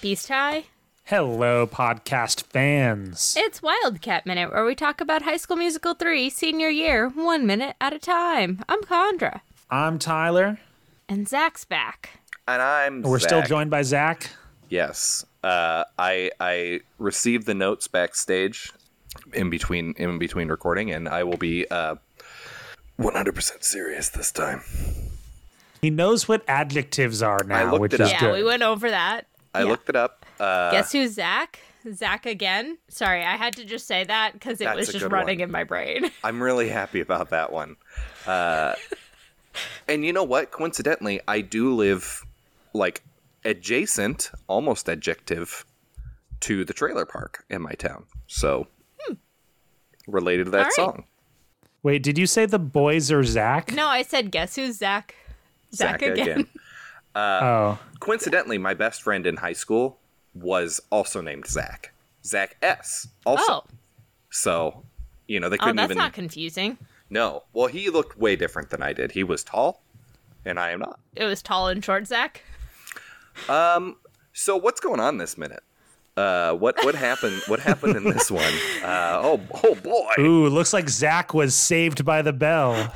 Peace Tie. Hello, podcast fans. It's Wildcat Minute, where we talk about High School Musical 3 senior year, 1 minute at a time. I'm Condra. I'm Tyler. And Zach's back. And I'm We're Zach. still joined by Zach. Yes. I received the notes backstage in between recording, and I will be 100% serious this time. He knows what adjectives are now, which is Yeah, good. we went over that. I looked it up. Guess who's Zach? Zach again? Sorry, I had to just say that because it was a just good running one. in my brain. I'm really happy about that one. And you know what? Coincidentally, I do live like adjacent, almost adjective, to the trailer park in my town. So related to that All right. song. Wait, did you say the boys are Zach? No, I said guess who's Zach? Zach again. Oh. Coincidentally, my best friend in high school was also named Zach. Zach S. Also. Oh, So, they oh, couldn't that's even... not confusing. No. Well, he looked way different than I did. He was tall, and I am not. It was tall and short Zach. So what's going on this minute? What happened? What happened in this one? Oh boy! Ooh, looks like Zach was saved by the bell.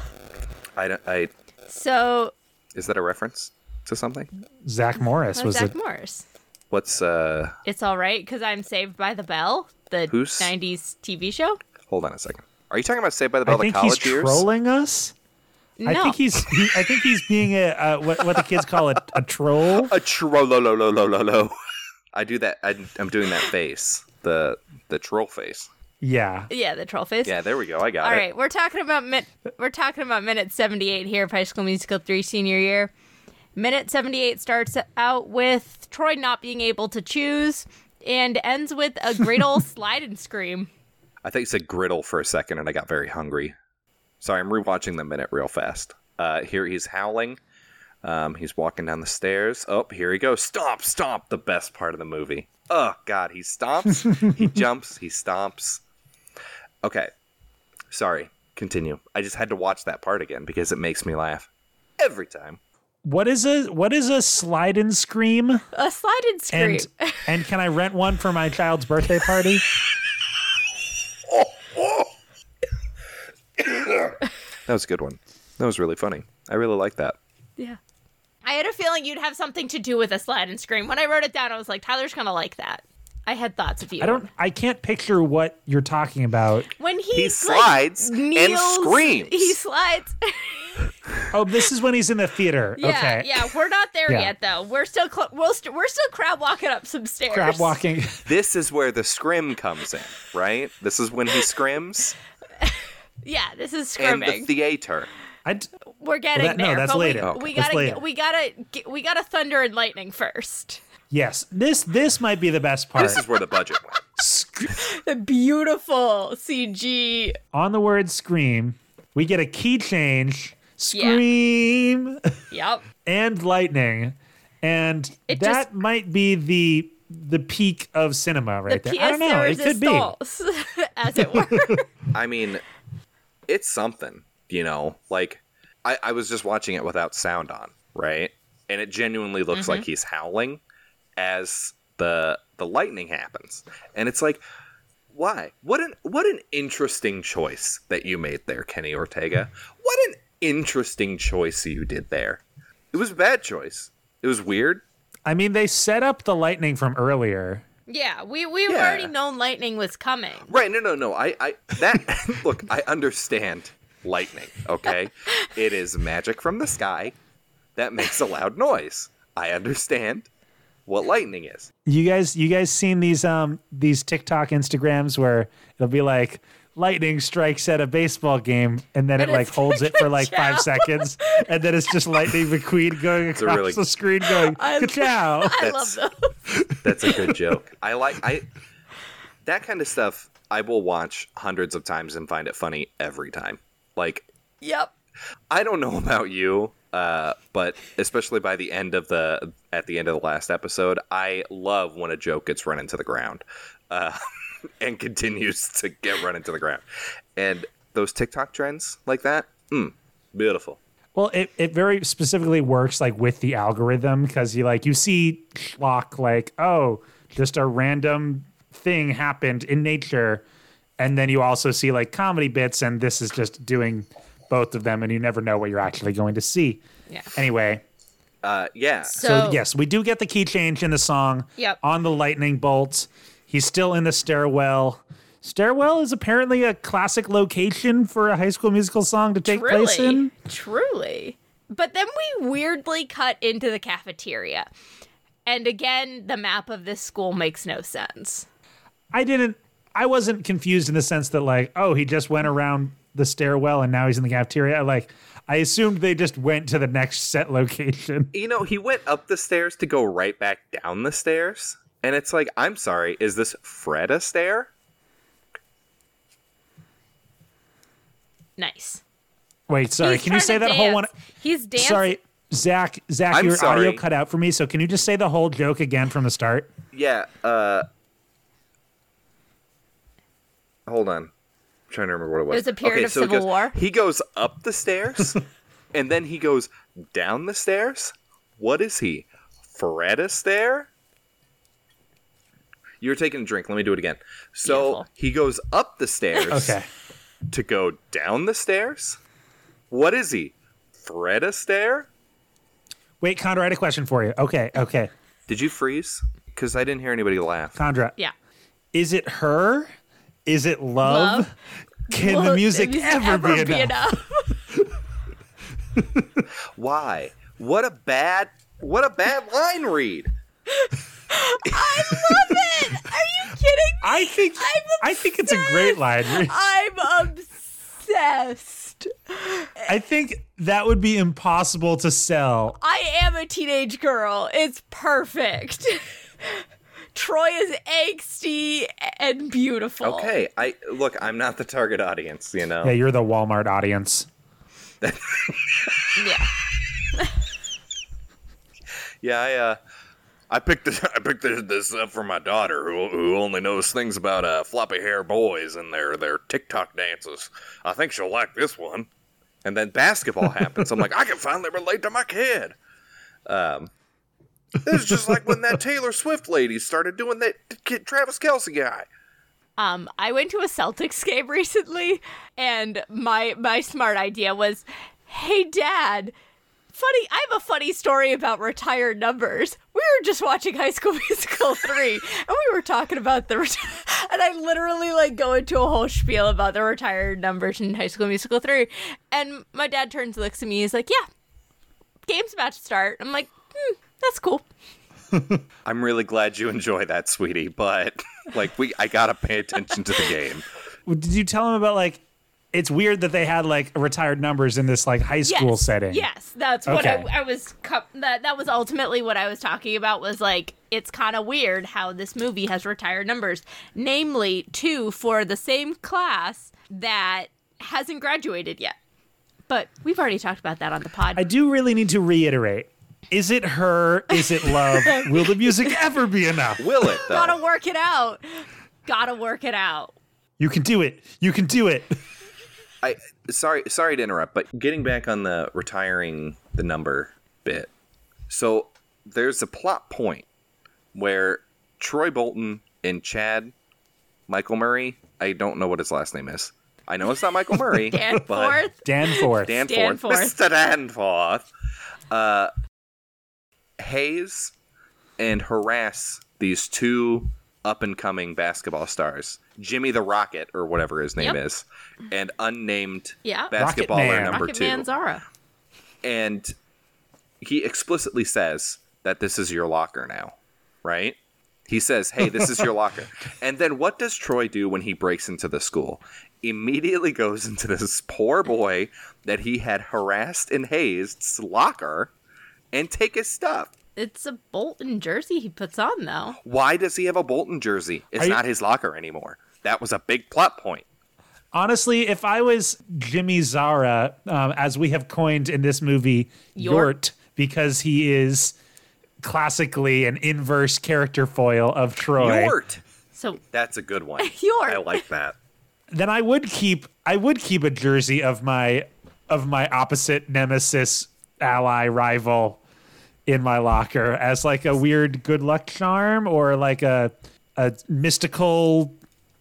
So, Is that a reference to something? Zach Morris was Zach it? Morris. What's It's all right because I'm Saved by the Bell, the Who's- 90s TV show. Hold on a second. Are you talking about Saved by the I Bell? The think he's college years? trolling us. No. I think he's being a what the kids call a troll. A troll. I do that. I'm doing that face. The troll face. Yeah. Yeah, the troll face. Yeah, there we go. I got All it. right, we're talking about minute 78 here of High School Musical 3 senior year. Minute 78 starts out with Troy not being able to choose and ends with a great old slide and scream. I think you said griddle for a second, and I got very hungry. Sorry, I'm rewatching the minute real fast. Here he's howling. He's walking down the stairs. Oh, here he goes. Stomp. The best part of the movie. Oh, God. He stomps. He jumps. He stomps. Okay. Sorry. Continue. I just had to watch that part again because it makes me laugh every time. What is a slide and scream? A slide and scream. And can I rent one for my child's birthday party? That was a good one. That was really funny. I really like that. Yeah. I had a feeling you'd have something to do with a slide and scream. When I wrote it down, I was like, Tyler's going to like that. I had thoughts of you. I can't picture what you're talking about. When he slides and screams. He slides. Oh, this is when he's in the theater. Yeah, Okay. yeah. We're not there Yeah. yet, though. We're still we're still crab walking up some stairs. Crab walking. This is where the scrim comes in, right? This is when he scrims. Yeah, this is And scrimming. the theater. We're getting there. That's but later. We That's gotta later. we gotta thunder and lightning first. Yes, this might be the best part. This is where the budget went. The beautiful CG. On the word scream, we get a key change, scream, Yep. and lightning. And It that just- might be the peak of cinema right The there. pièce I don't know. de It could be. resistance, as it were. I mean, it's something, Like, I was just watching it without sound on, right? And it genuinely looks like he's howling as the lightning happens. And it's like, why? What an interesting choice that you made there, Kenny Ortega. What an interesting choice you did there. It was a bad choice. It was weird. I mean, they set up the lightning from earlier. Yeah, we've Yeah. already known lightning was coming. Right, no. Look, I understand lightning, okay? It is magic from the sky that makes a loud noise. I understand what lightning is. You guys seen these TikTok Instagrams where it'll be like lightning strikes at a baseball game and then it like it's holds it for like 5 ka-chow. seconds and then it's just Lightning McQueen going a across really- the screen going ka-chow. I love those. That's a good joke. That kind of stuff I will watch hundreds of times and find it funny every time. Like, Yep. I don't know about you, but especially at the end of the last episode, I love when a joke gets run into the ground, and continues to get run into the ground. And those TikTok trends like that, beautiful. Well, it very specifically works like with the algorithm because you see schlock like, oh, just a random thing happened in nature. And then you also see like comedy bits, and this is just doing both of them, and you never know what you're actually going to see. Yeah. Anyway. Yeah. So yes, we do get the key change in the song. Yep. On the lightning bolt. He's still in the stairwell. Stairwell is apparently a classic location for a High School Musical song to take place in. Truly. But then we weirdly cut into the cafeteria. And again, the map of this school makes no sense. I wasn't confused in the sense that like, oh, he just went around the stairwell and now he's in the cafeteria. Like, I assumed they just went to the next set location. He went up the stairs to go right back down the stairs. And it's like, I'm sorry, is this Fred Astaire? Nice. Wait, sorry. He's Can you trying say to that whole dance. one? He's dancing. Sorry, Zach, I'm your sorry. audio cut out for me. So can you just say the whole joke again from the start? Yeah, hold on. I'm trying to remember what it was. It was a period of Civil War. He goes up the stairs, and then he goes down the stairs? What is he? Fred Astaire? You're taking a drink. Let me do it again. So Beautiful. he goes up the stairs Okay. to go down the stairs? What is he? Fred Astaire? Wait, Condra, I had a question for you. Okay. Did you freeze? Because I didn't hear anybody laugh. Condra. Yeah. Is it her? Is it love? Love? Can Will the music ever be enough? Why? What a bad line read. I love it! Are you kidding me? I think it's a great line. I'm obsessed. I think that would be impossible to sell. I am a teenage girl. It's perfect. Troy is angsty and beautiful. Okay, I'm not the target audience, Yeah, you're the Walmart audience. Yeah. Yeah, I picked this up for my daughter who only knows things about floppy hair boys and their TikTok dances. I think she'll like this one. And then basketball happens. I'm like, I can finally relate to my kid. It's just like when that Taylor Swift lady started doing that kid Travis Kelce guy. I went to a Celtics game recently, and my smart idea was, hey, Dad, I have a funny story about retired numbers. We were just watching High School Musical 3, and we were talking about and I literally go into a whole spiel about the retired numbers in High School Musical 3, and my dad turns and looks at me, he's like, yeah, game's about to start. I'm like, that's cool. I'm really glad you enjoy that, sweetie, but I gotta pay attention to the game. Did you tell him about it's weird that they had retired numbers in this high school setting? Yes, that's what Okay. I was. That was ultimately what I was talking about. Was it's kind of weird how this movie has retired numbers, namely 2 for the same class that hasn't graduated yet. But we've already talked about that on the pod. I do really need to reiterate. Is it her? Is it love? Will the music ever be enough? Will it, though? Gotta work it out. Gotta work it out. You can do it. You can do it. Sorry to interrupt, but getting back on the retiring the number bit. So there's a plot point where Troy Bolton and Chad Michael Murray, I don't know what his last name is. I know it's not Michael Murray. Danforth. Danforth. Danforth. Mr. Danforth. Haze and harass these two up-and-coming basketball stars, Jimmy the Rocket, or whatever his name is, and unnamed basketballer number Rocket 2. Man Zara. And he explicitly says that this is your locker now, right? He says, hey, this is your locker. And then what does Troy do when he breaks into the school? Immediately goes into this poor boy that he had harassed and hazed's locker and take his stuff. It's a Bolton jersey he puts on, though. Why does he have a Bolton jersey? It's not his locker anymore. That was a big plot point. Honestly, if I was Jimmy Zara, as we have coined in this movie, Yort, because he is classically an inverse character foil of Troy. Yort. So That's a good one. Yort. I like that. Then I would keep a jersey of my of my opposite nemesis, ally, rival in my locker as like a weird good luck charm or like a mystical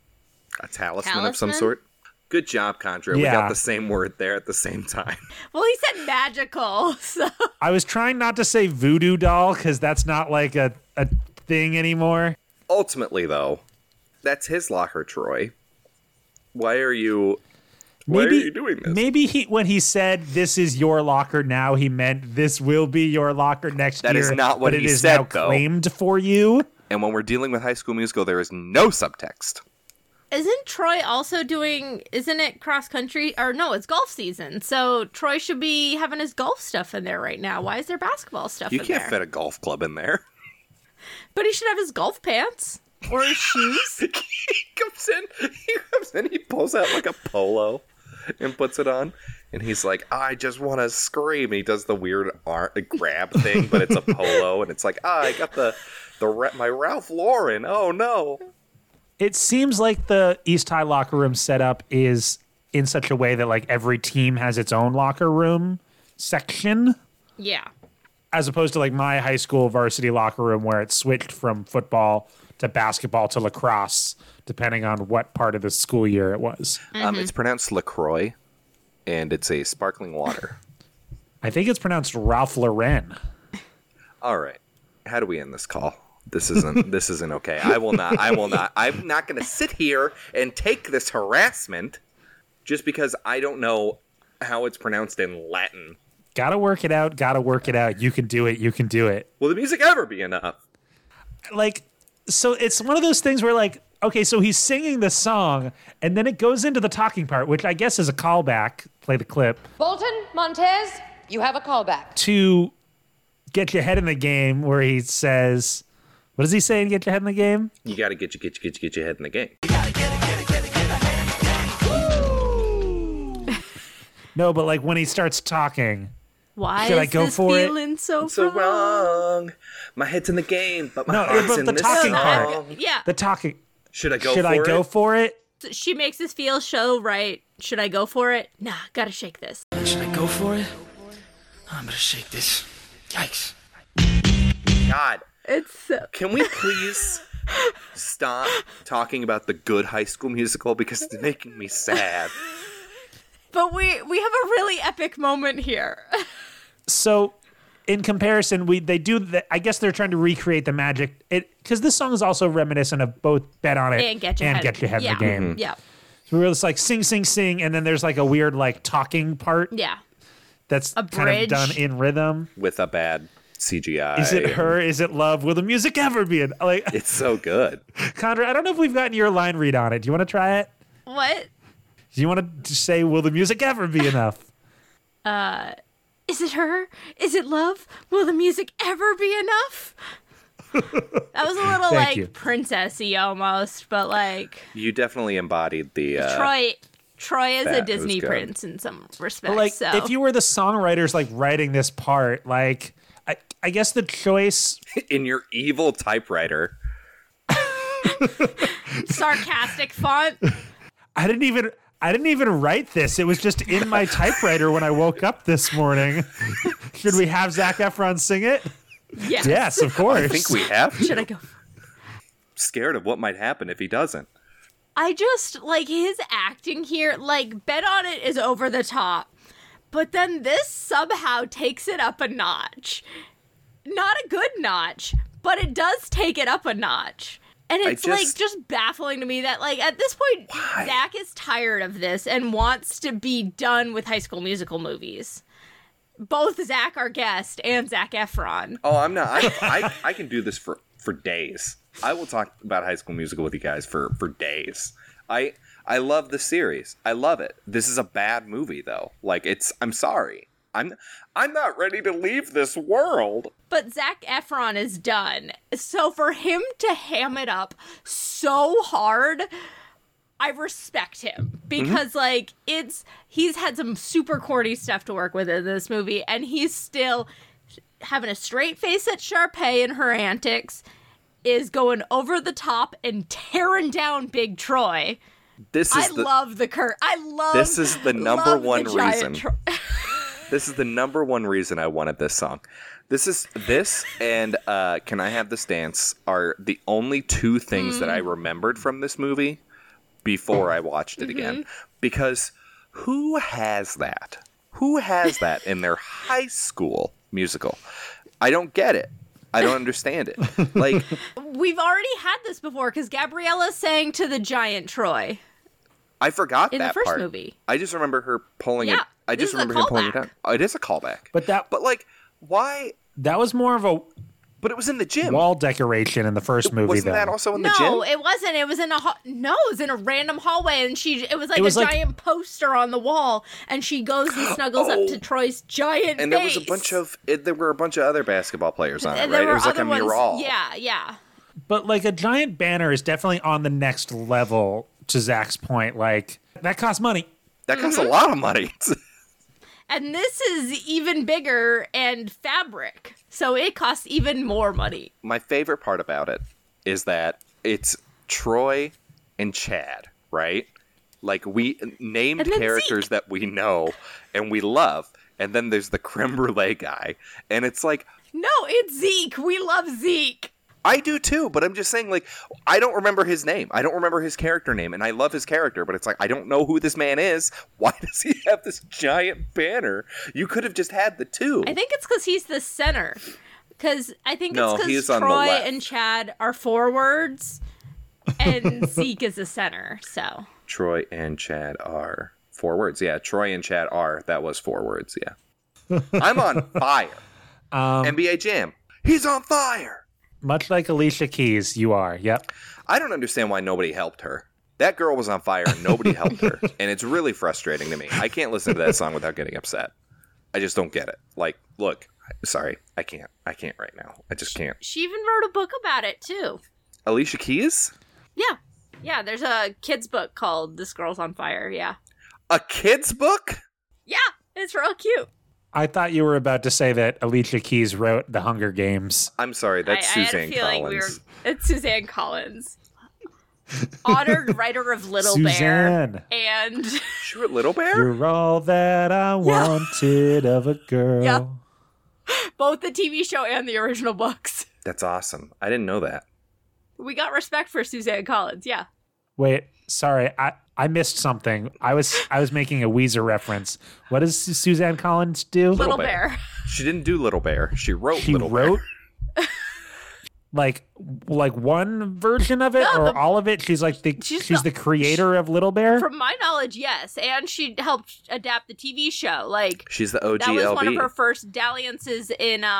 talisman of some sort. Good job, Condra. We Yeah. got the same word there at the same time. Well, he said magical, so I was trying not to say voodoo doll because that's not like a thing anymore. Ultimately, though, that's his locker, Troy. Why are you doing this? Maybe when he said this is your locker now, he meant this will be your locker next year. That is not what but he it is said, now though. claimed for you. And when we're dealing with High School Musical, there is no subtext. isn't Troy also doing, isn't it cross country? Or no, it's golf season. So Troy should be having his golf stuff in there right now. Why is there basketball stuff You in can't there? fit a golf club in there. But he should have his golf pants or his shoes. he comes in, he pulls out like a polo and puts it on. And he's like, I just want to scream. He does the weird grab thing, but it's a polo. And it's like, I got my Ralph Lauren. Oh, no. It seems like the East High locker room setup is in such a way that like every team has its own locker room section, Yeah. as opposed to like my high school varsity locker room where it switched from football to basketball to lacrosse, depending on what part of the school year it was. It's pronounced LaCroix, and it's a sparkling water. I think it's pronounced Ralph Lauren. All right. How do we end this call? This isn't okay. I will not. I'm not going to sit here and take this harassment just because I don't know how it's pronounced in Latin. Gotta work it out. You can do it. Will the music ever be enough? Like, so it's one of those things where like, okay, so he's singing the song and then it goes into the talking part, which I guess is a callback. Play the clip. Bolton, Montez, you have a callback. To get your head in the game, where he says, what does he say in Get Your Head in the Game? You got to get your head in the game. No, but like when he starts talking, Why Should is I go this for it? feeling so So wrong? wrong. My head's in the game, but my No, heart's but in the this talking part. song. Yeah. the talking, Should I go should for I it? go for it? She makes us feel so right. Should I go for it? Nah, gotta shake this. Should I go for it? I'm gonna shake this. Yikes. God, It's so... can we please stop talking about the good High School Musical because it's making me sad. But we have a really epic moment here. So, in comparison, they do that. I guess they're trying to recreate the magic. Because this song is also reminiscent of both "Bet on It" And get your head, in the game. Yeah. So we're just like sing, sing, sing, and then there's like a weird like talking part Yeah. that's A kind of bridge. done in rhythm. With a bad CGI. Is it her? Is it love? Will the music ever be? Like, It's so good. Condra, I don't know if we've gotten your line read on it. Do you want to try it? What? Do you want to say, will the music ever be enough? Is it her? Is it love? Will the music ever be enough? That was a little Thank like you. princessy almost, but like You definitely embodied the Troy is a that was Disney good. prince in some respects. Like, so if you were the songwriters like writing this part, like, I guess the choice. in your evil typewriter. sarcastic font. I didn't even write this. It was just in my typewriter when I woke up this morning. Should we have Zac Efron sing it? Yes. Yes, of course. I think we have to. Should I go? Scared of what might happen if he doesn't. I just like his acting here. Like, Bet on It is over the top, but then this somehow takes it up a notch. Not a good notch, but it does take it up a notch. And it's like just baffling to me that like at this point Zach is tired of this and wants to be done with High School Musical movies. Both Zach, our guest, and Zac Efron. Oh, I'm not. I can do this for days. I will talk about High School Musical with you guys for days. I love the series. I love it. This is a bad movie though. Like I'm sorry. I'm not ready to leave this world. But Zac Efron is done. So for him to ham it up so hard, I respect him. Because like he's had some super corny stuff to work with in this movie, and he's still having a straight face at Sharpay and her antics, is going over the top and tearing down Big Troy. This is I love the Kurt. I love. This is the number love the one giant reason. This is the number one reason I wanted this song. This and Can I Have This Dance are the only two things that I remembered from this movie before I watched it again. Because who has that? Who has that in their high school musical? I don't get it. I don't understand it. Like, We've already had this before because Gabriella sang to the giant Troy I forgot in that the first part. movie. I just remember her pulling it. Yeah, I this just is a remember him pulling it callback. down. Oh, it is a callback. But like, why? that was more of a But it was in the gym. wall decoration in the first movie, Wasn't though. that also in the No, gym? it wasn't. It was in a it was in a random hallway, and it was like It was a like- giant poster on the wall, and she goes and snuggles up to Troy's giant And there was a bunch of there were a bunch of other basketball players on it, And right? there It were was like a other ones. mural. Yeah. But like a giant banner is definitely on the next level. To Zach's point, like that costs money. That costs a lot of money. And this is even bigger and fabric, so it costs even more money. My favorite part about it is that it's Troy and Chad, right? Like we named And then characters Zeke. that we know and we love, and then there's the creme brulee guy, and it's like No, it's Zeke. We love Zeke. I do too, but I'm just saying, like, I don't remember his name. I don't remember his character name, and I love his character, but it's like, I don't know who this man is. Why does he have this giant banner? You could have just had the two. I think it's because he's the center. Because I think No, it's he's because on the Troy left. and Chad are forwards, and Zeke is the center. So Troy and Chad are forwards. Yeah, Troy and Chad are. That was forwards, yeah. I'm on fire. NBA Jam. He's on fire. Much like Alicia Keys, you are. Yep. I don't understand why nobody helped her. That girl was on fire and nobody helped her. And it's really frustrating to me. I can't listen to that song without getting upset. I just don't get it. Like, look, sorry, I can't. I can't right now. I just can't. she even wrote a book about it too. Alicia Keys? Yeah. There's a kid's book called "This Girl's on Fire." Yeah. A kid's book? Yeah, it's real cute. I thought you were about to say that Alicia Keys wrote The Hunger Games. I'm sorry, that's I had a Suzanne feeling Collins. it's Suzanne Collins, honored writer of Little Suzanne. Bear, and She wrote Little Bear? You're all that I wanted of a girl. Yeah. both the TV show and the original books. That's awesome. I didn't know that. We got respect for Suzanne Collins. Yeah. Wait, sorry, I missed something. I was making a Weezer reference. What does Suzanne Collins do? Little Bear. Bear. She didn't do Little Bear. She wrote She Little wrote Bear. like one version of it No, or all of it. She's like she's the creator of Little Bear. From my knowledge, yes. And she helped adapt the TV show. Like, She's the OG that was one of LB. her first dalliances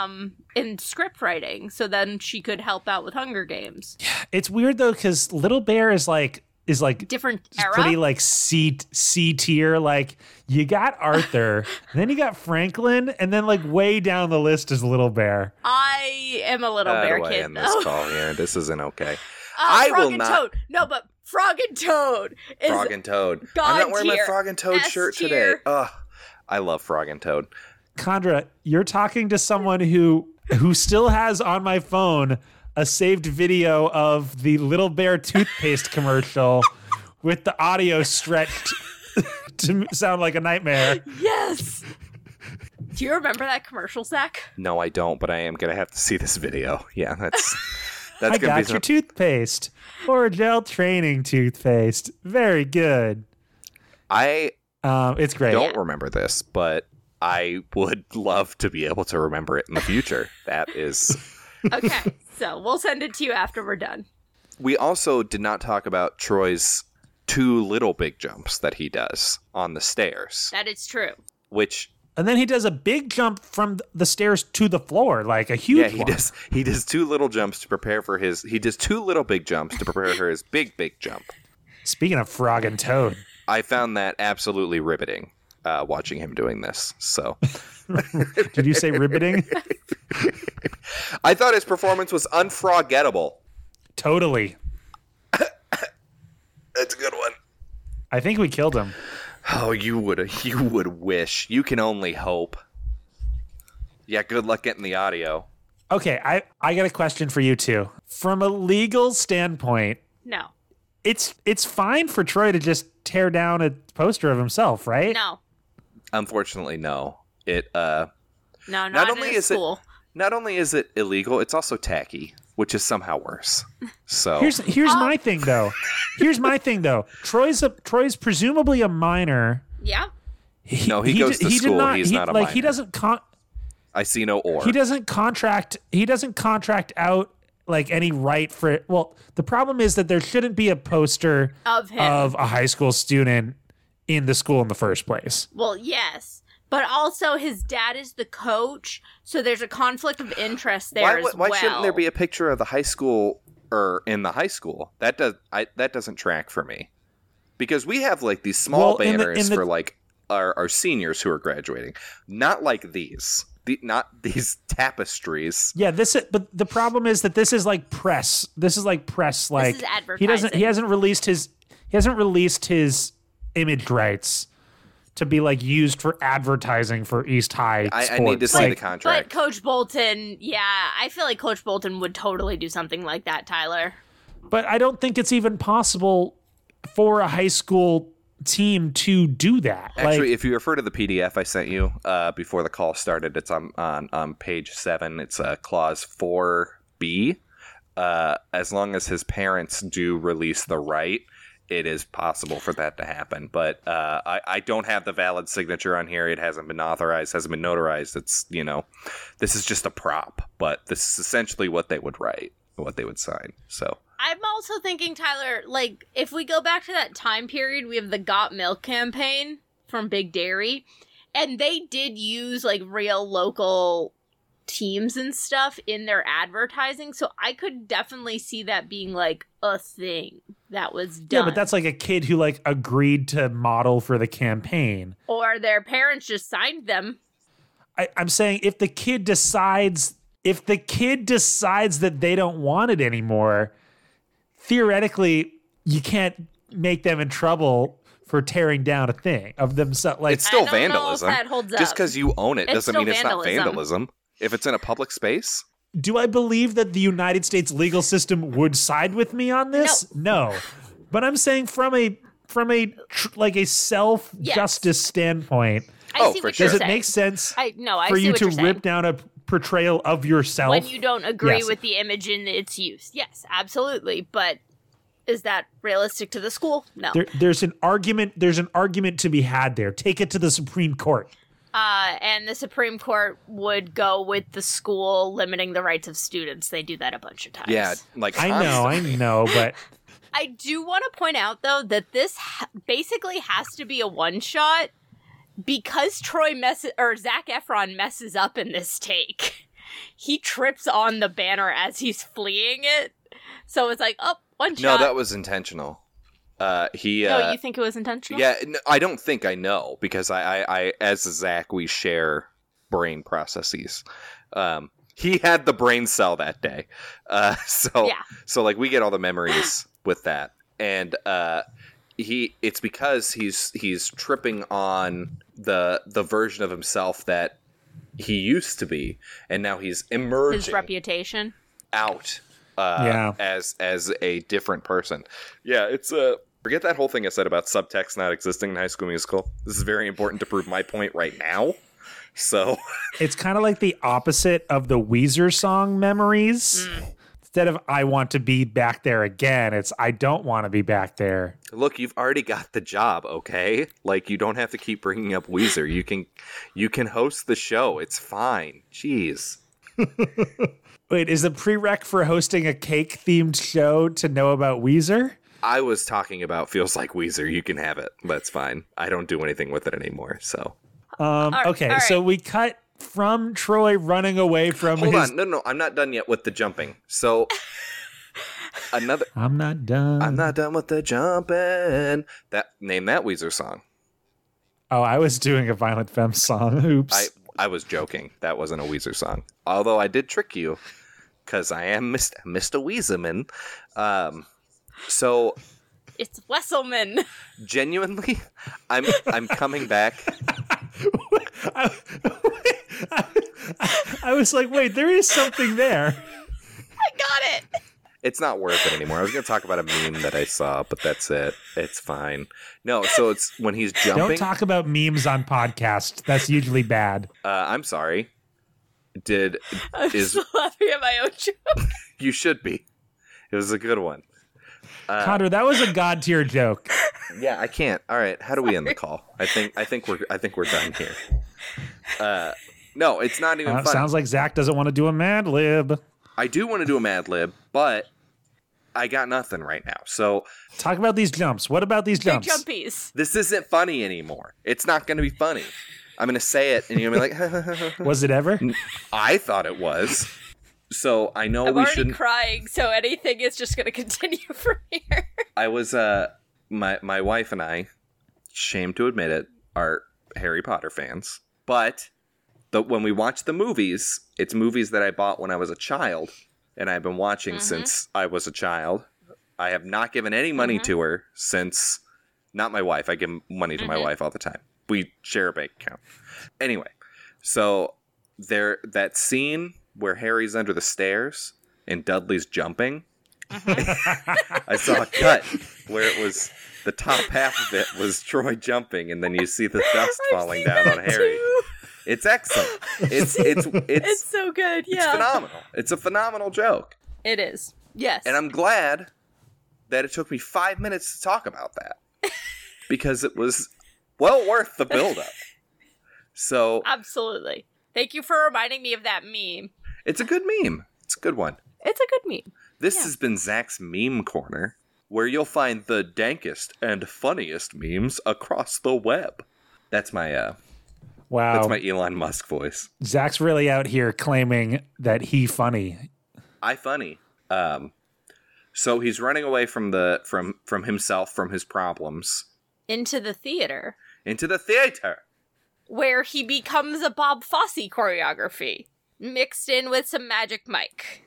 in script writing. So then she could help out with Hunger Games. It's weird though because Little Bear is like Different era. pretty like C tier. Like you got Arthur, and then you got Franklin, and then like way down the list is Little Bear. I am a Little How Bear do I kid, end this though. call here? This isn't okay. I Frog will and not. Toad. No, but Frog and Toad is Frog and Toad. I'm God not wearing my tier. Frog and Toad S shirt today. tier. Ugh. I love Frog and Toad. Condra, you're talking to someone who still has on my phone a saved video of the Little Bear toothpaste commercial with the audio stretched to sound like a nightmare. Yes. Do you remember that commercial, Zach? No, I don't, but I am going to have to see this video. Yeah, that's I going to be got your some, toothpaste. Orajel training toothpaste. Very good. I It's great. don't remember this, but I would love to be able to remember it in the future. That is. Okay, so we'll send it to you after we're done. We also did not talk about Troy's 2 little big jumps that he does on the stairs, That is true. which And then he does a big jump from the stairs to the floor, like a huge he one. does. He does 2 little jumps to prepare for his. He does 2 little big jumps to prepare for his big jump. Speaking of Frog and Toad, I found that absolutely riveting watching him doing this. So did you say riveting? I thought his performance was unforgettable. Totally. That's a good one. I think we killed him. Oh, you would wish. You can only hope. Yeah, good luck getting the audio. Okay, I got a question for you too. From a legal standpoint, No. it's fine for Troy to just tear down a poster of himself, right? No. Unfortunately, no. It No, not only in a is school. not only is it illegal, it's also tacky, which is somehow worse. So Here's my thing though. Troy's presumably a minor. Yeah. no, he goes to school. He's not a minor. He doesn't I see no or. He doesn't contract out like any right for it. Well, the problem is that there shouldn't be a poster Of him. of a high school student in the school in the first place. Well, yes. But also his dad is the coach, so there's a conflict of interest there Why shouldn't there be a picture of the high school or in the high school? That doesn't track for me. Because we have like these small banners for like our seniors who are graduating. Not like these. Not these tapestries. Yeah, but the problem is that this is like press. This is like is advertising. he hasn't released his image rights to be like used for advertising for East High sports. I need to see the contract. But Coach Bolton, I feel like Coach Bolton would totally do something like that, Tyler. But I don't think it's even possible for a high school team to do that. Actually, if you refer to the PDF I sent you before the call started, it's on page 7. It's clause 4B. As long as his parents do release the right, it is possible for that to happen. But I don't have the valid signature on here. It hasn't been authorized, hasn't been notarized. It's, this is just a prop. But this is essentially what they would write, what they would sign. So I'm also thinking, Tyler, like, if we go back to that time period, we have the Got Milk campaign from Big Dairy, and they did use, like, real local teams and stuff in their advertising, so I could definitely see that being, like, a thing that was done. Yeah, but that's like a kid who, like, agreed to model for the campaign. Or their parents just signed them. I'm saying if the kid decides that they don't want it anymore, theoretically, you can't make them in trouble for tearing down a thing of themselves. Like, it's still I don't know if vandalism. that holds up. Just because you own it It's doesn't still mean it's not vandalism. vandalism. If it's in a public space, do I believe that the United States legal system would side with me on this? No. But I'm saying from a self-justice standpoint, I see for what sure. you're does it saying. make sense I for see you what to you're saying. rip down a portrayal of yourself When you don't agree Yes. with the image in its use. Yes, absolutely. But is that realistic to the school? No. There's an argument to be had there. Take it to the Supreme Court. And the Supreme Court would go with the school limiting the rights of students. They do that a bunch of times. yeah, like I know, but I do want to point out, though, that this basically has to be a one-shot because Zac Efron messes up in this take. He trips on the banner as he's fleeing it. So it's like, one shot. No, that was intentional. No, you think it was intentional? Yeah, no, I don't think I know because I as Zach, we share brain processes. He had the brain cell that day, so like we get all the memories with that, and it's because he's tripping on the version of himself that he used to be, and now he's emerging His reputation. out Yeah. as a different person. Yeah, it's forget that whole thing I said about subtext not existing in High School Musical. This is very important to prove my point right now. So it's kind of like the opposite of the Weezer song Memories. Instead of I want to be back there again, it's I don't want to be back there. look, you've already got the job, okay? Like you don't have to keep bringing up Weezer. You can host the show. It's fine. Jeez. Wait, is the prereq for hosting a cake-themed show to know about Weezer? I was talking about Feels Like Weezer. You can have it. That's fine. I don't do anything with it anymore. So Okay, all so right. we cut from Troy running away from hold his... on. No, I'm not done yet with the jumping. So another. I'm not done. I'm not done with the jumping. Name that Weezer song. Oh, I was doing a Violent Femme song. Oops. I was joking. That wasn't a Weezer song. Although I did trick you because I am Mr. Weezerman. So It's Wesselman. genuinely, I'm coming back. I was like, wait, there is something there. I got it. It's not worth it anymore. I was going to talk about a meme that I saw, but that's it. It's fine. No, so it's when he's jumping. Don't talk about memes on podcasts. That's usually bad. I'm sorry. I'm still laughing at my own joke. You should be. It was a good one. Connor, that was a god tier joke. Yeah, I can't. All right, how do we end the call? I think we're done here. No, it's not even funny. Sounds like Zach doesn't want to do a Mad Lib. I do want to do a Mad Lib, but I got nothing right now. So talk about these jumps. What about these jumps? Big jumpies. This isn't funny anymore. It's not going to be funny. I'm going to say it, and you're going to be like, was it ever? I thought it was. So I know I'm we already shouldn't. crying, so anything is just going to continue from here. I was, my wife and I, shame to admit it, are Harry Potter fans. But when we watch the movies, it's movies that I bought when I was a child, and I've been watching since I was a child. I have not given any money to her since, not my wife. I give money to my wife all the time. We share a bank account. Anyway, so that scene where Harry's under the stairs and Dudley's jumping, I saw a cut where it was the top half of it was Troy jumping, and then you see the dust falling down on Harry. Too. It's excellent. It's so good. Yeah, it's phenomenal. It's a phenomenal joke. It is. Yes, and I'm glad that it took me 5 minutes to talk about that because it was well worth the buildup. So absolutely. Thank you for reminding me of that meme. It's a good meme. It's a good one. It's a good meme. This has been Zach's Meme Corner, where you'll find the dankest and funniest memes across the web. That's my wow. That's my Elon Musk voice. Zach's really out here claiming that he funny. I funny. So he's running away from himself, from his problems. Into the theater. Where he becomes a Bob Fosse choreography, mixed in with some Magic Mike.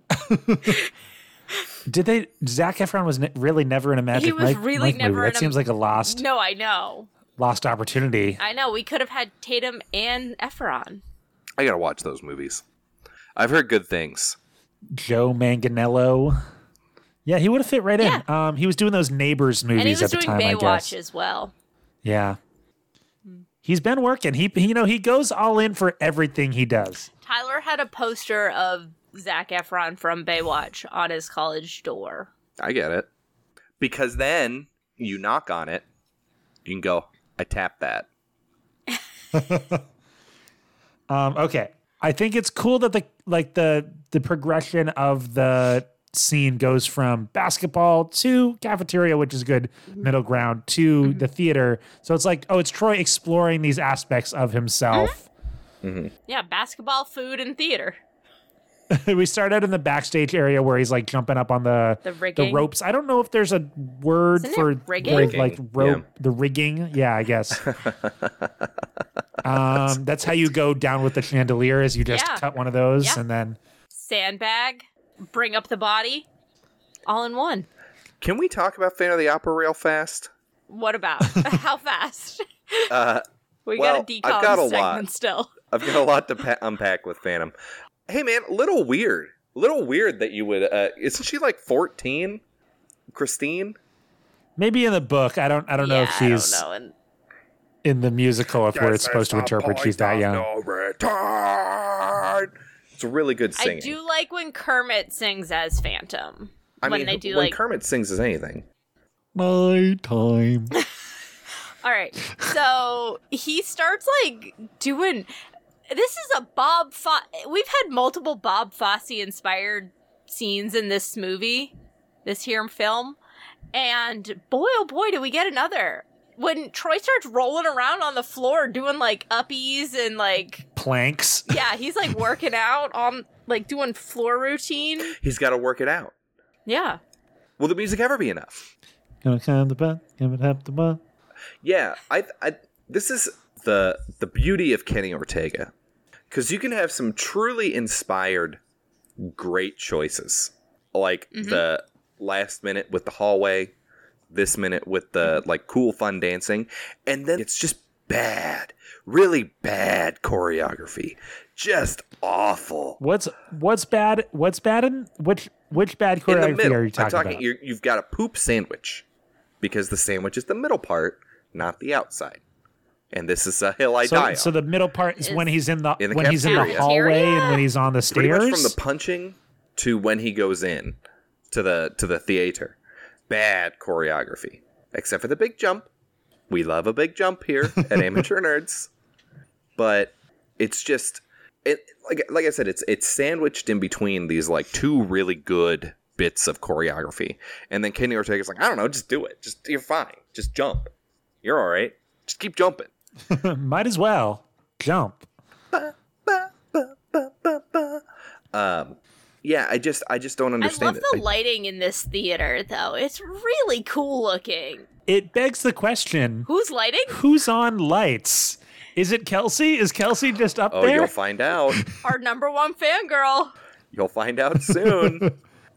Zac Efron was really never in a Magic Mike movie? He was really never in a... That seems like a lost... No, I know. Lost opportunity. I know. We could have had Tatum and Efron. I gotta watch those movies. I've heard good things. Joe Manganiello. Yeah, he would have fit right in. He was doing those Neighbors movies at the time, I guess. And he was doing Baywatch as well. Yeah. He's been working. He goes all in for everything he does. Tyler had a poster of Zac Efron from Baywatch on his college door. I get it. Because then you knock on it, you can go, I tapped that. Okay. I think it's cool that the progression of the scene goes from basketball to cafeteria, which is a good middle ground, to the theater. So it's like, it's Troy exploring these aspects of himself. Mm-hmm. Yeah, basketball, food, and theater. We start out in the backstage area where he's like jumping up on the ropes. I don't know if there's a word for rigging? like rope, the rigging. Yeah, I guess. That's how you go down with the chandelier, is you just cut one of those and then sandbag, bring up the body, all in one. Can we talk about Phantom of the Opera real fast? What about? How fast? We got a decom segment still. I've got a lot to unpack with Phantom. Hey man, a little weird that you would. Isn't she like 14, Christine? Maybe in the book. I don't know if she's in the musical. If we're supposed to interpret she's that young. It's a really good singing. I do like when Kermit sings as Phantom. When Kermit sings as anything. My time. All right, so he starts like doing. This is a Bob Fosse. We've had multiple Bob Fosse inspired scenes in this movie, this here film, and boy, oh boy, do we get another. When Troy starts rolling around on the floor doing like uppies and like planks. Yeah, he's like working out on like doing floor routine. He's got to work it out. Yeah. Will the music ever be enough? Gonna climb the butt, gonna have the butt. Yeah, I this is the beauty of Kenny Ortega. Because you can have some truly inspired, great choices. Like the last minute with the hallway, this minute with the like cool, fun dancing. And then it's just bad, really bad choreography. Just awful. What's bad? What's bad in Which bad In the choreography middle, are you talking I'm talking. about? You've got a poop sandwich because the sandwich is the middle part, not the outside. And this is a hill I die on. So the middle part is when he's in the In the when he's in the cafeteria. hallway and when he's on the Pretty stairs. much from the punching to when he goes in to the theater. Bad choreography, except for the big jump. We love a big jump here at Amateur Nerds, but it's just like I said, it's sandwiched in between these like two really good bits of choreography, and then Kenny Ortega's like, I don't know, just do it. You're fine. Just jump. You're all right. Just keep jumping. Might as well jump. Yeah, I just don't I understand love it. the lighting in this theater, though. It's really cool looking. It begs the question: Who's lighting? who's on lights? Is it Kelsey? Is Kelsey just up Oh, there? you'll find out. Our number one fangirl. You'll find out soon.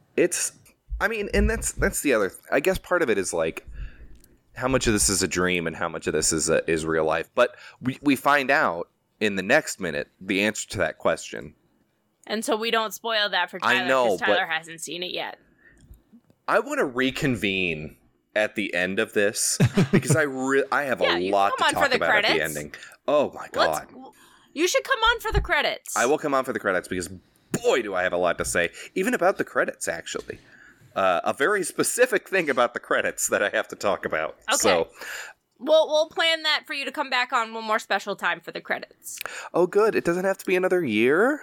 And that's the other. I guess part of it is like how much of this is a dream and how much of this is real life. But we find out in the next minute the answer to that question. And so we don't spoil that for Tyler, I know, because Tyler but hasn't seen it yet. I want to reconvene at the end of this because I have Yeah, a you lot come to on for talk the about at the credits. ending. Oh my god. You should come on for the credits. I will come on for the credits because boy do I have a lot to say, even about the credits actually. A very specific thing about the credits that I have to talk about. Okay. So, We'll plan that for you to come back on one more special time for the credits. oh good, it doesn't have to be another year.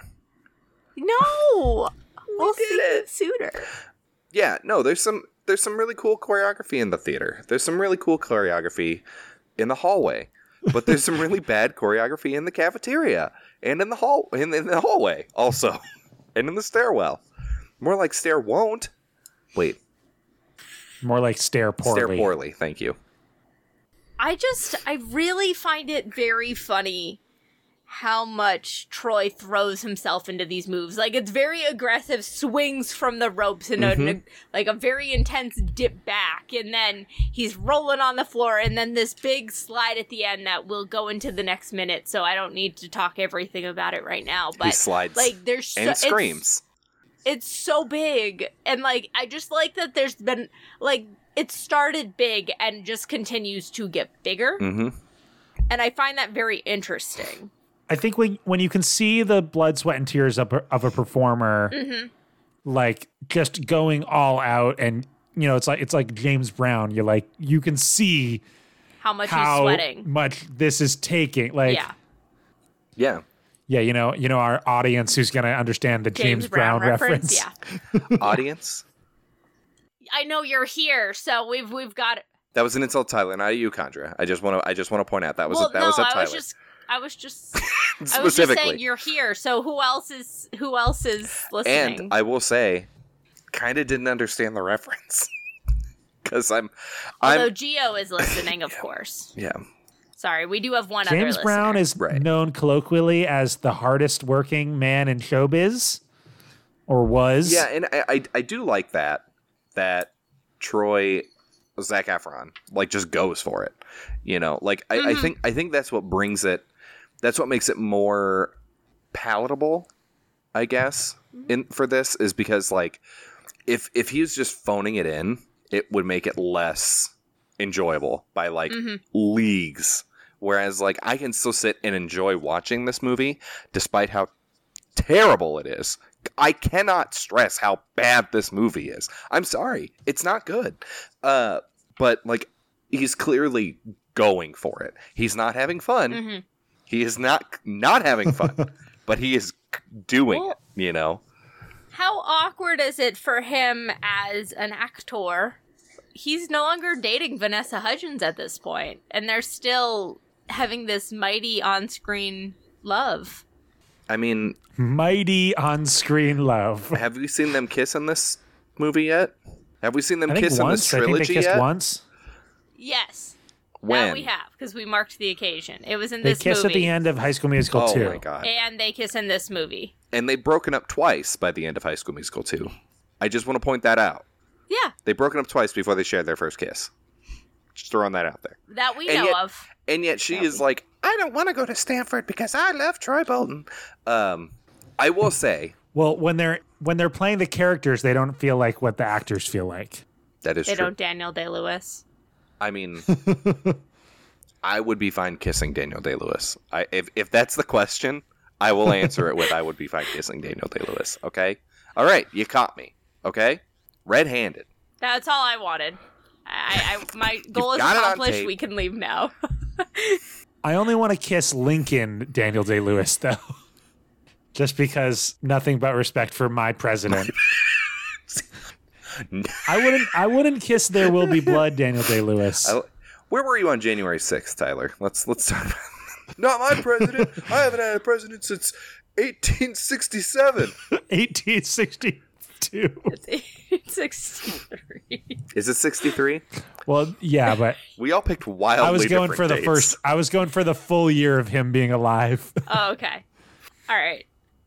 No! We'll did see it. you sooner. Yeah, no, there's some really cool choreography in the theater. There's some really cool choreography in the hallway. But there's some really bad choreography in the cafeteria and in the hallway also. And in the stairwell. More like stare won't. Wait, More like stare poorly. stare poorly, thank you. I really find it very funny how much Troy throws himself into these moves. Like, it's very aggressive, swings from the ropes and a very intense dip back, and then he's rolling on the floor, and then this big slide at the end that will go into the next minute, so I don't need to talk everything about it right now. But He slides like, there's and screams. It's so big, and like, I just like that there's been like, it started big and just continues to get bigger, and I find that very interesting. I think when you can see the blood, sweat, and tears of a performer, like just going all out, and you know, it's like James Brown. You can see How much he's how sweating. much this is taking. Like, Yeah. Yeah. you know, our audience who's gonna understand the James Brown reference. Yeah. Audience? I know you're here, so we've got it. That was an insult, Tyler, not you, Condra. I just want to point out that was at Tyler. I was just Specifically. saying you're here, so who else is listening? And I will say, kind of didn't understand the reference. Because Although Gio is listening, of course. yeah. Sorry, we do have one other James listener. Brown is Right. known colloquially as the hardest working man in showbiz, or was. Yeah, and I do like that Troy, Zac Efron, like just goes for it. You know, like I think that's what brings it. That's what makes it more palatable, I guess. For this is because like if he was just phoning it in, it would make it less enjoyable by like leagues. Whereas like I can still sit and enjoy watching this movie despite how terrible it is. I cannot stress how bad this movie is. I'm sorry. It's not good. But like he's clearly going for it. He's not having fun. He is not having fun, but he is doing it, you know. How awkward is it for him as an actor? He's no longer dating Vanessa Hudgens at this point, and they're still having this mighty on-screen love. I mean, Mighty on-screen love. have we seen them kiss in this movie yet? Have we seen them I think kiss in this once. I think trilogy they kissed yet? once. Yes. When? That we have, because we marked the occasion. It was in They this kiss movie. at the end of High School Musical Oh 2. my god! And they kiss in this movie. And they've broken up twice by the end of High School Musical 2. I just want to point that out. Yeah, They've broken up twice before they shared their first kiss. Just throwing that out there. that we And know yet- of. And yet she is like, I don't want to go to Stanford because I love Troy Bolton. I will say, Well, when they're playing the characters, they don't feel like what the actors feel like. That is They true. don't Daniel Day-Lewis. I mean, I would be fine kissing Daniel Day-Lewis. If that's the question, I will answer it with I would be fine kissing Daniel Day-Lewis. Okay? All right, you caught me. Okay? Red-handed. That's all I wanted. My goal is got it on accomplished. tape. We can leave now. I only want to kiss Lincoln Daniel Day-Lewis, though. Just because nothing but respect for my president. I wouldn't kiss There Will Be Blood Daniel Day-Lewis. Where were you on January 6th, Tyler? Let's talk about Not my president. I haven't had a president since 1867. 1862. It's 63. Is it 63? Well, yeah, but We all picked wildly I was going different for the dates. first. I was going for the full year of him being alive. Oh, okay. All right.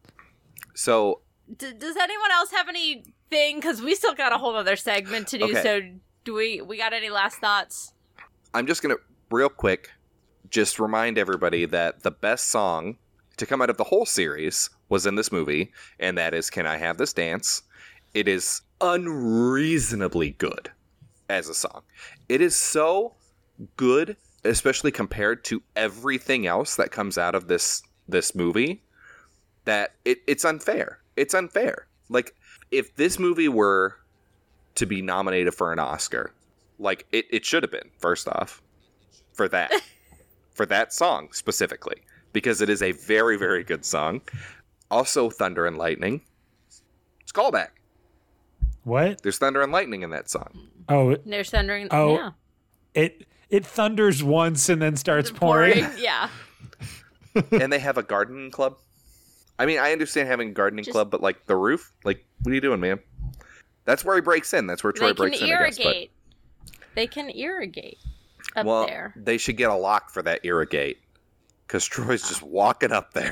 So, Does anyone else have anything? Because we still got a whole other segment to do. Okay. So do we got any last thoughts? I'm just going to, real quick, just remind everybody that the best song to come out of the whole series was in this movie, and that is Can I Have This Dance? It is unreasonably good as a song. It is so good, especially compared to everything else that comes out of this movie, that it's unfair. It's unfair. Like, if this movie were to be nominated for an Oscar, like, it should have been, first off, for that. For that song, specifically. Because it is a very, very good song. Also, Thunder and Lightning. It's a callback. What? There's Thunder and Lightning in that song. Oh, There's thundering. Oh. Yeah. it thunders once and then starts pouring. Yeah. And they have a gardening club. I mean, I understand having a gardening club, but, like, the roof? Like, what are you doing, man? That's where he breaks in. That's where Troy They can breaks in, I guess. irrigate. They can irrigate up Well, there. they should get a lock for that irrigate. Because Troy's just walking up there.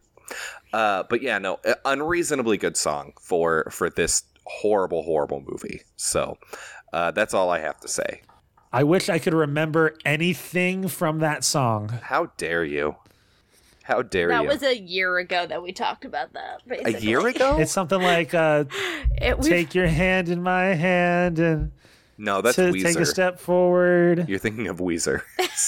But yeah, no, unreasonably good song for this horrible, horrible movie. So that's all I have to say. I wish I could remember anything from that song. How dare you? How dare That you? was a year ago that we talked about that. a Basically. year ago? It's something like We've- take your hand in my hand and No, that's to Weezer. take a step forward. You're thinking of Weezer.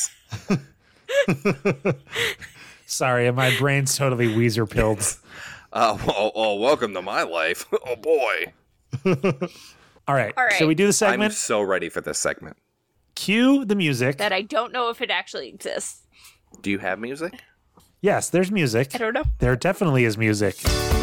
Sorry, my brain's totally Weezer pilled. Welcome to my life. Oh, boy. All right. All right. Shall we do the I'm segment? so ready for this segment. Cue the music. that I don't know if it actually exists. Do you have music? Yes, there's music. I don't know. There definitely is music.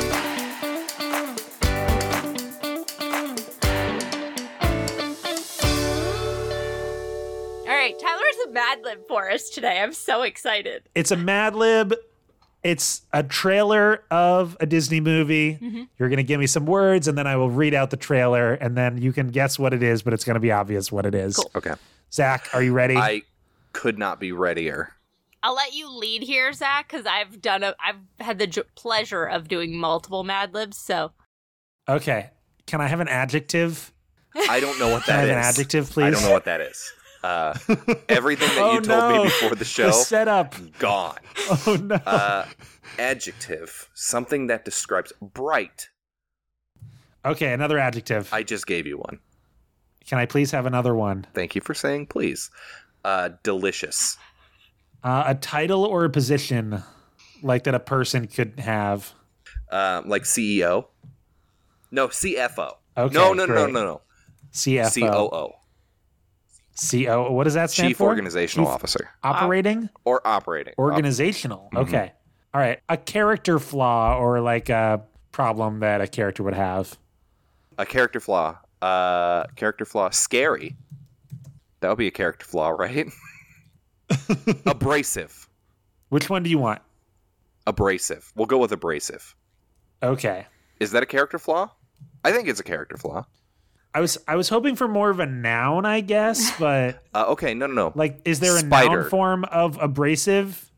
All right, Tyler's a Mad Lib for us today. I'm so excited. It's a Mad Lib. It's a trailer of a Disney movie. Mm-hmm. You're going to give me some words, and then I will read out the trailer, and then you can guess what it is, but it's going to be obvious what it is. Cool. Okay. Zach, are you ready? I could not be readier. I'll let you lead here, Zach, because I've had the pleasure of doing multiple Mad Libs. So Okay. Can I have an adjective? I don't know what Can I that have is. an adjective, please? I don't know what that is. Everything that Oh, you told no. me before the show, The setup. gone. Oh, no. Adjective, something that describes bright. Okay, another adjective. I just gave you one. Can I please have another one? Thank you for saying please. Delicious. A title or a position like that a person could have. Like CEO. No, CFO. Okay, no. great. CFO. COO. CO. What does that stand Chief for? Organizational Chief Officer. Operating? Or operating. Organizational. Okay. All right. A character flaw or like a problem that a character would have. A character flaw. Scary. That would be a character flaw, right? Abrasive. Which one do you want? Abrasive. We'll go with abrasive. Okay. Is that a character flaw? I think it's a character flaw. I was hoping for more of a noun, I guess, but Okay, no. like, is there a Spider. noun form of abrasive?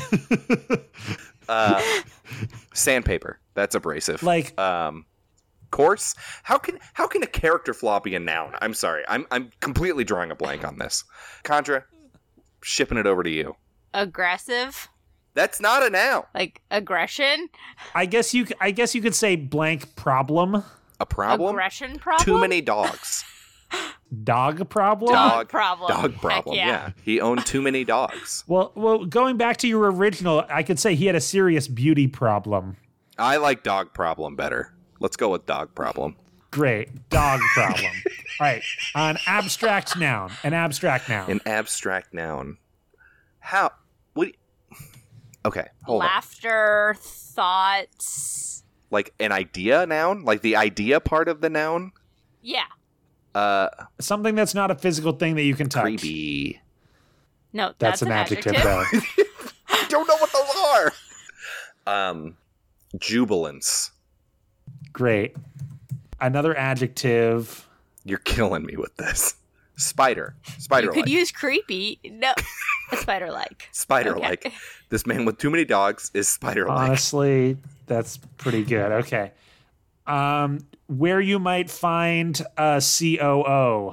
Sandpaper. That's abrasive. Like, Coarse. How can a character flaw be a noun? I'm sorry. I'm completely drawing a blank on this. Condra, shipping it over to you. aggressive. That's not a noun. Like aggression? I guess you could say blank problem. A problem? Aggression problem? Too many dogs. Dog problem? Dog problem. Dog Heck problem, yeah. He owned too many dogs. Well, going back to your original, I could say he had a serious beauty problem. I like dog problem better. Let's go with dog problem. Great. Dog problem. All right. An abstract noun. An abstract noun. An abstract noun. How? What? Okay, hold on. Laughter, thoughts. Like an idea noun? Like the idea part of the noun? Yeah. Something that's not a physical thing that you can touch. Creepy. No, That's an adjective, though. I don't know what those are. Jubilance. Great. Another adjective. You're killing me with this. Spider. You Spider-like. could use creepy. No. Spider-like. Spider-like. Okay. This man with too many dogs is spider-like. Honestly, that's pretty good. Okay. Where you might find a COO.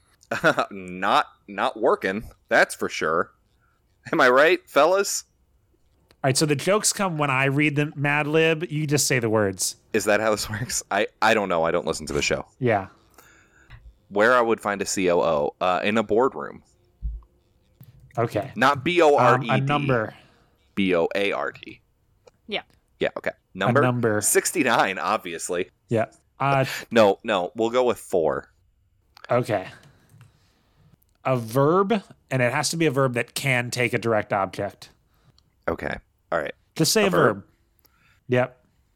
Not working. That's for sure. Am I right, fellas? All right, so the jokes come when I read the Mad Lib. You just say the words. Is that how this works? I don't know. I don't listen to the show. Yeah. Where I would find a COO? In a boardroom. Okay. Not BORED. A number. BOARD. Yeah. Yeah, okay. Number? number. 69, obviously. Yeah. No, we'll go with 4. Okay. A verb, and it has to be a verb that can take a direct object. Okay. All right. Just say a verb. Yep.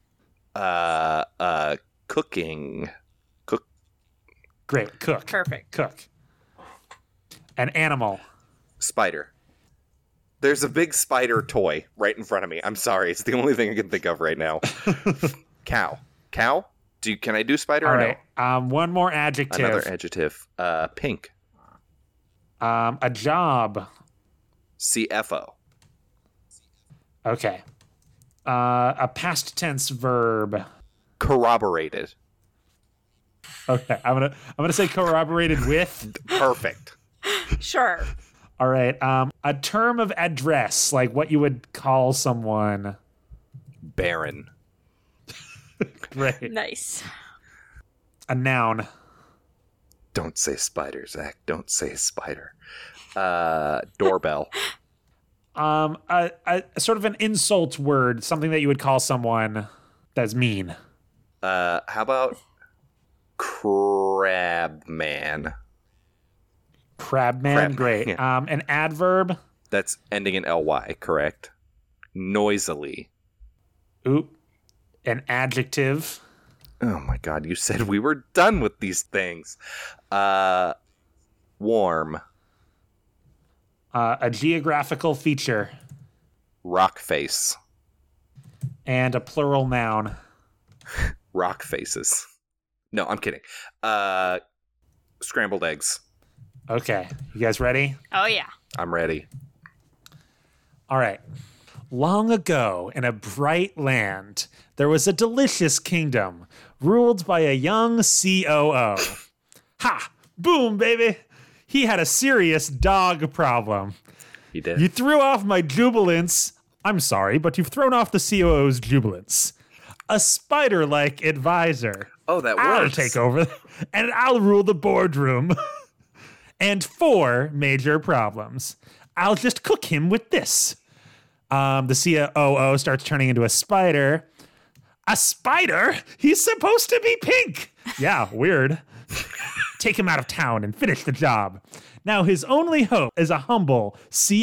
Cooking. Cook. Great. Cook. Perfect. Cook. An animal. Spider. There's a big spider toy right in front of me. I'm sorry. It's the only thing I can think of right now. Cow. Cow? Can I do spider All or right. no? One more adjective. Another adjective. Pink. A job. CFO. Okay. A past tense verb. Corroborated. Okay. I'm gonna say corroborated with. Perfect. Sure. All right. A term of address, like what you would call someone. Baron. Great. Nice. A noun. Don't say spider, Zach. Don't say spider. Doorbell. A sort of an insult word, something that you would call someone that's mean. How about crab man? Crabman, great. yeah. An adverb. That's ending in ly, correct? Noisily. Oop. An adjective. Oh my god, you said we were done with these things. Warm. A geographical feature. Rock face. And a plural noun. Rock faces. No, I'm kidding. Scrambled eggs. Okay. You guys ready? Oh, yeah. I'm ready. All right. Long ago, in a bright land, there was a delicious kingdom ruled by a young COO. Ha! Boom, baby! He had a serious dog problem. He did. You threw off my jubilance. I'm sorry, but you've thrown off the COO's jubilance. A spider-like advisor. Oh, that I'll works. take over, and I'll rule the boardroom. And 4 major problems. I'll just cook him with this. The COO starts turning into a spider. A spider? He's supposed to be pink. Yeah, weird. Take him out of town and finish the job. Now his only hope is a humble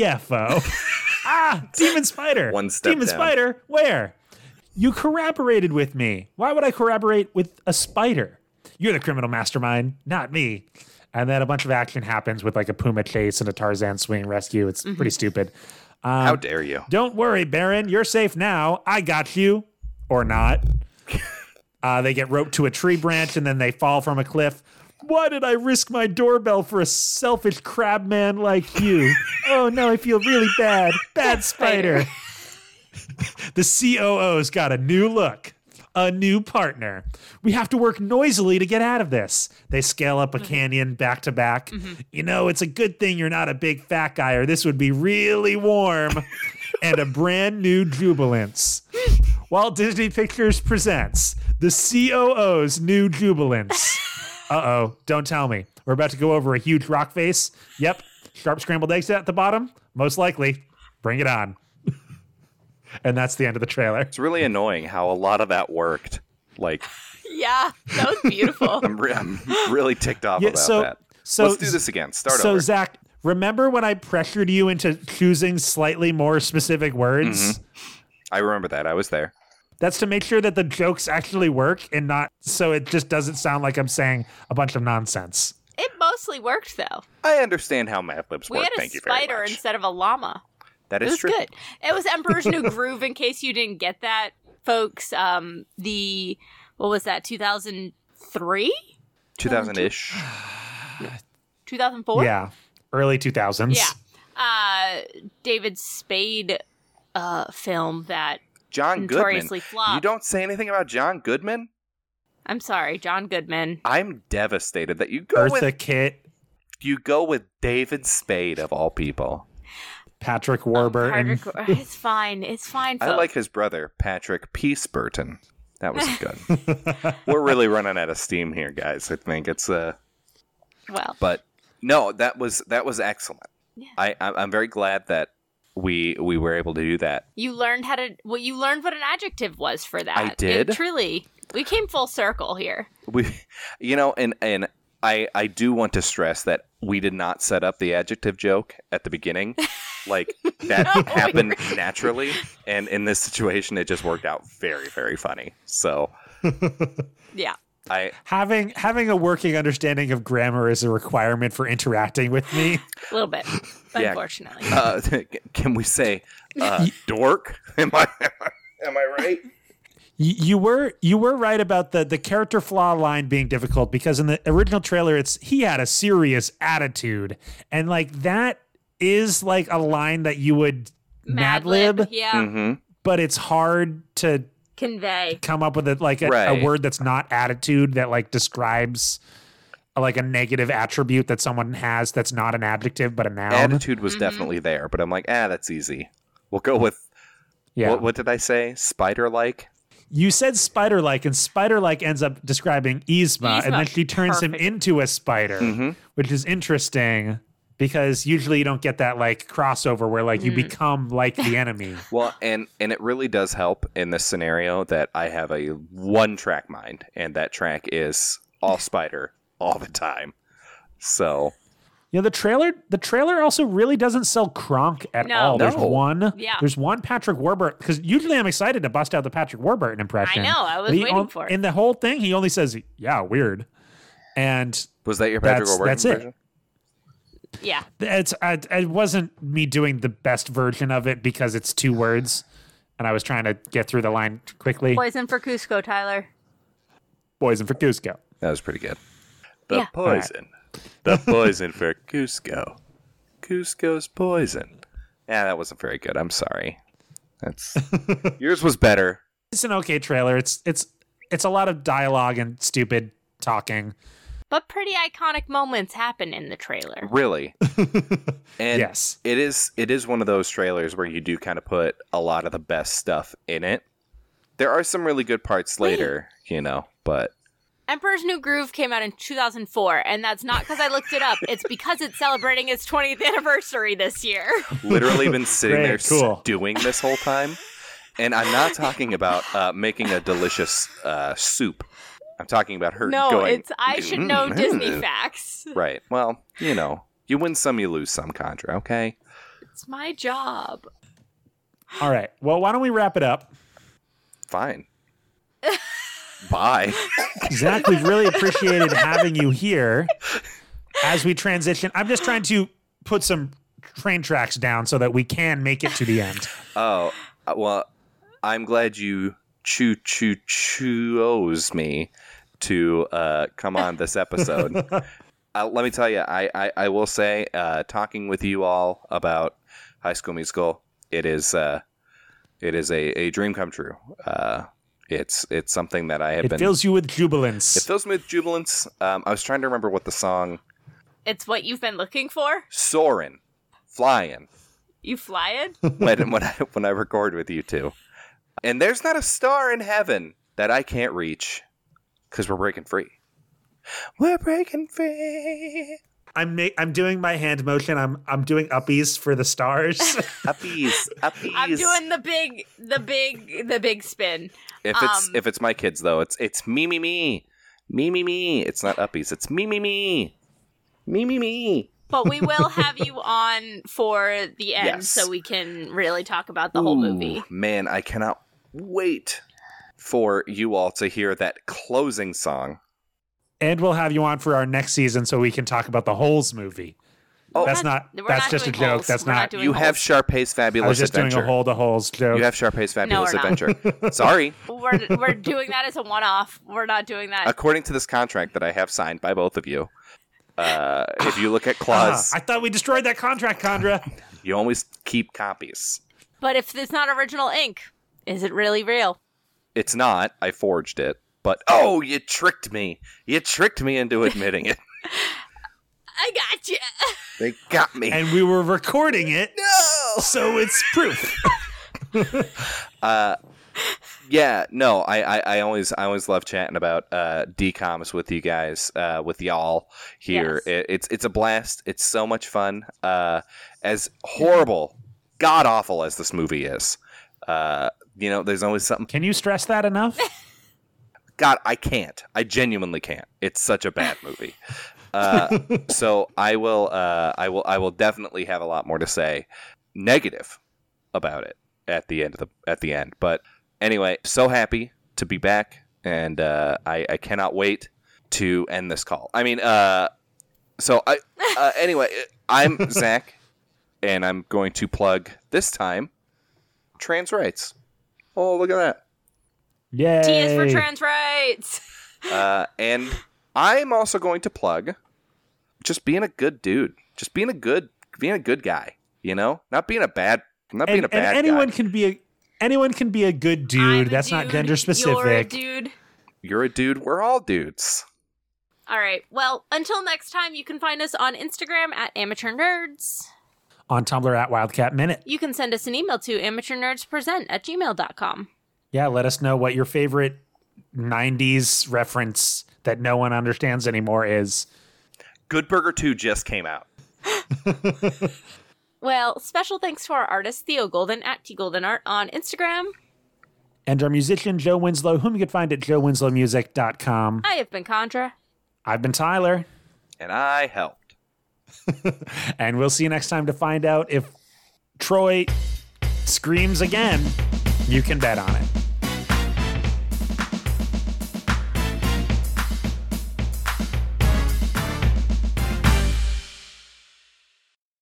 CFO. Demon Spider. One step Demon down. Spider, where? You corroborated with me. Why would I corroborate with a spider? You're the criminal mastermind, not me. And then a bunch of action happens with like a puma chase and a Tarzan swing rescue. It's pretty stupid. How dare you? Don't worry, Baron. You're safe now. I got you. Or not. They get roped to a tree branch and then they fall from a cliff. Why did I risk my doorbell for a selfish crab man like you? Oh, no, I feel really bad. Bad spider. The COO's got a new look. a new partner. We have to work noisily to get out of this. They scale up a canyon back to back. You know, it's a good thing you're not a big fat guy, or this would be really warm. And a brand new Jubilance. Walt Disney Pictures presents the COO's new Jubilance. Uh-oh, don't tell me. We're about to go over a huge rock face. Yep, sharp scrambled eggs at the bottom. Most likely. Bring it on. And that's the end of the trailer. It's really annoying how a lot of that worked. Like, Yeah, that was beautiful. I'm really ticked off about that. So let's do this again. Start over. So, Zach, remember when I pressured you into choosing slightly more specific words? I remember that. I was there. That's to make sure that the jokes actually work and not so it just doesn't sound like I'm saying a bunch of nonsense. It mostly worked, though. I understand how Mad Libs We work. had a Thank you very spider much. instead of a llama. That It is was true. good. It was Emperor's New Groove, in case you didn't get that, folks. What was that, 2003? 2000-ish. 2004? Yeah, early 2000s. Yeah. David Spade film that John notoriously Goodman. flopped. You don't say anything about John Goodman? I'm sorry, John Goodman. I'm devastated that you go Eartha Kitt, with David Spade of all people. Patrick Warburton. It's fine. It's fine, folks. I like his brother, Patrick Peace Burton. That was good. We're really running out of steam here, guys. I think it's Well, but no, that was excellent. Yeah. I'm very glad that we were able to do that. you learned what an adjective was for that. I did? Truly. We came full circle here. We, and I do want to stress that we did not set up the adjective joke at the beginning. Like that happened naturally, and in this situation, it just worked out very, very funny. So, Yeah. Having a working understanding of grammar is a requirement for interacting with me. A little bit, Yeah. unfortunately. Can we say dork? Am I right? You were right about the character flaw line being difficult because in the original trailer he had a serious attitude, and like that is like a line that you would Mad Lib, Yeah. Mm-hmm. but it's hard to Convey. come up with a Right. word that's not attitude that like describes like a negative attribute that someone has that's not an adjective but a noun. Attitude was definitely there, but I'm like, that's easy. We'll go with Yeah. what did I say? Spider-like. You said spider-like, and spider-like ends up describing Yzma, and then she turns him Perfect. into a spider, which is interesting because usually you don't get that like crossover where like you become like the enemy. Well, and it really does help in this scenario that I have a one-track mind, and that track is all spider all the time. So You know, the trailer also really doesn't sell Kronk at No. all. There's No. one. Yeah. There's one Patrick Warburton, because usually I'm excited to bust out the Patrick Warburton impression. I know, I was But he waiting for it. In the whole thing, he only says, "Yeah, weird," and was that your Patrick Warburton that's it. impression? Yeah. it wasn't me doing the best version of it because it's 2 words, and I was trying to get through the line quickly. Poison for Cusco, Tyler. Poison for Cusco. That was pretty good. The Yeah. poison. The poison for Cusco. Cusco's poison. Yeah, that wasn't very good. I'm sorry. That's yours was better. It's an okay trailer. It's a lot of dialogue and stupid talking. But pretty iconic moments happen in the trailer. Really. And Yes. it is one of those trailers where you do kind of put a lot of the best stuff in it. There are some really good parts later, but Emperor's New Groove came out in 2004, and that's not because I looked it up. It's because it's celebrating its 20th anniversary this year. literally been sitting Great, there cool. stewing this whole time. And I'm not talking about making a delicious soup. I'm talking about her No, going... it's I should know Disney facts. Right. Well, you win some, you lose some, Contra, okay? It's my job. All right. Well, why don't we wrap it up? Fine. Bye. Zach, we've really appreciated having you here as we transition. I'm just trying to put some train tracks down so that we can make it to the end. Oh, well, I'm glad you chose me to come on this episode. Let me tell you, I will say, talking with you all about High School Musical, it is a dream come true. It's something that I have It been. fills you with jubilance. It fills me with jubilance. I was trying to remember what the song. It's what you've been looking for. Soarin', flying. You flying? when I record with you two. And there's not a star in heaven that I can't reach because we're breaking free. We're breaking free. I'm doing my hand motion. I'm doing uppies for the stars. Uppies. I'm doing the big spin. If it's my kids though, it's me. It's not uppies. It's me. But we will have you on for the end, Yes. so we can really talk about the whole movie. Man, I cannot wait for you all to hear that closing song. And we'll have you on for our next season so we can talk about the Holes movie. Oh, That's just a joke. That's not. doing You have Holes. Sharpay's Fabulous I was just Adventure. doing a hole to holes joke. You have Sharpay's Fabulous we're not. Adventure. Sorry. We're doing that as a one-off. We're not doing that. According to this contract that I have signed by both of you, if you look at clause, I thought we destroyed that contract, Condra. you always keep copies. But if it's not original ink, is it really real? It's not. I forged it. But, oh, you tricked me. You tricked me into admitting it. I got you. They got me. And we were recording it, No! so it's proof. Yeah, no, I always love chatting about DComs with you guys, with y'all here. Yes. It's a blast. It's so much fun. As horrible, god awful as this movie is, there's always something. Can you stress that enough? God, I can't. I genuinely can't. It's such a bad movie. So I will definitely have a lot more to say negative about it at the end. But anyway, so happy to be back, and I cannot wait to end this call. I mean, anyway, I'm Zach, and I'm going to plug this time trans rights. Oh, look at that. Yay. T is for trans rights. And I'm also going to plug just being a good dude, just being a good guy, not being a bad anyone guy. Anyone can be a good dude. I'm a That's not dude. gender specific. You're a dude. You're a dude. We're all dudes. All right. Well, until next time, you can find us on Instagram at Amateur Nerds. On Tumblr at Wildcat Minute. You can send us an email to amateurnerdspresent@gmail.com. Yeah, let us know what your favorite 90s reference that no one understands anymore is. Good Burger 2 just came out. Well, special thanks to our artist, Theo Golden, at TGoldenArt on Instagram. And our musician, Joe Winslow, whom you can find at joewinslowmusic.com. I have been Contra. I've been Tyler. And I helped. And we'll see you next time to find out if Troy screams again. You can bet on it.